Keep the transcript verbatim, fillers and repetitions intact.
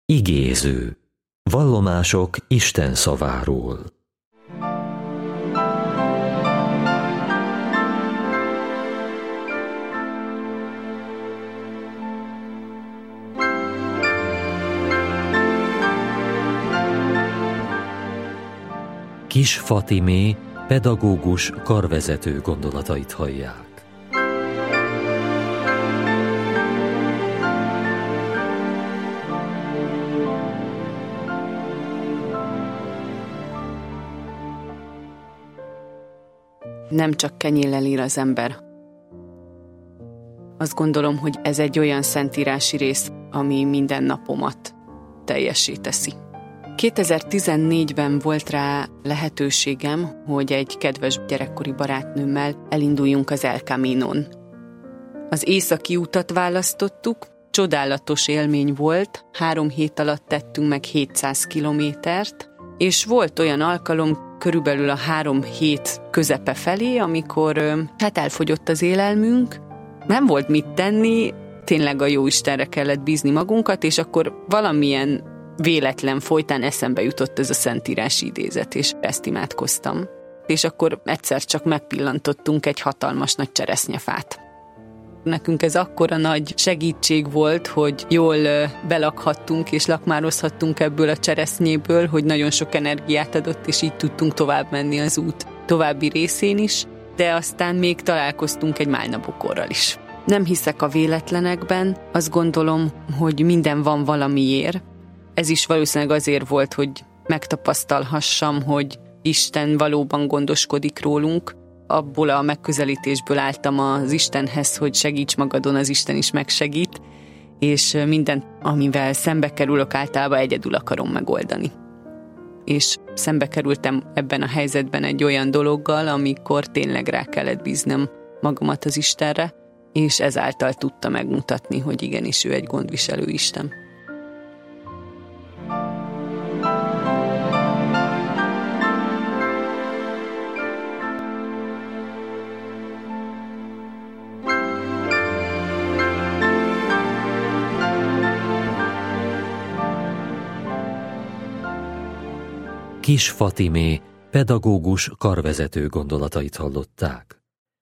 Igéző. Vallomások Isten szaváról. Kis Fatimé pedagógus karvezető gondolatait hallják. Nem csak kenyéllel ír az ember. Azt gondolom, hogy ez egy olyan szentírási rész, ami minden napomat teljessé teszi. kétezer-tizennégyben volt rá lehetőségem, hogy egy kedves gyerekkori barátnőmmel elinduljunk az El Caminon. Az északi utat választottuk, csodálatos élmény volt, három hét alatt tettünk meg hétszáz kilométert, és volt olyan alkalom, körülbelül a három hét közepe felé, amikor hát elfogyott az élelmünk, nem volt mit tenni, tényleg a jóistenre kellett bízni magunkat, és akkor valamilyen véletlen folytán eszembe jutott ez a szentírási idézet, és ezt imádkoztam. És akkor egyszer csak megpillantottunk egy hatalmas nagy cseresznyefát. Nekünk ez akkora nagy segítség volt, hogy jól belakhattunk és lakmározhattunk ebből a cseresznyéből, hogy nagyon sok energiát adott, és így tudtunk tovább menni az út további részén is, de aztán még találkoztunk egy málnabokorral is. Nem hiszek a véletlenekben, azt gondolom, hogy minden van valamiért. Ez is valószínűleg azért volt, hogy megtapasztalhassam, hogy Isten valóban gondoskodik rólunk. Abból a megközelítésből álltam az Istenhez, hogy segíts magadon, az Isten is megsegít, és mindent, amivel szembe kerülök, általában egyedül akarom megoldani. És szembe kerültem ebben a helyzetben egy olyan dologgal, amikor tényleg rá kellett bíznom magamat az Istenre, és ezáltal tudta megmutatni, hogy igenis ő egy gondviselő Isten. Kis Fatimé pedagógus karvezető gondolatait hallották.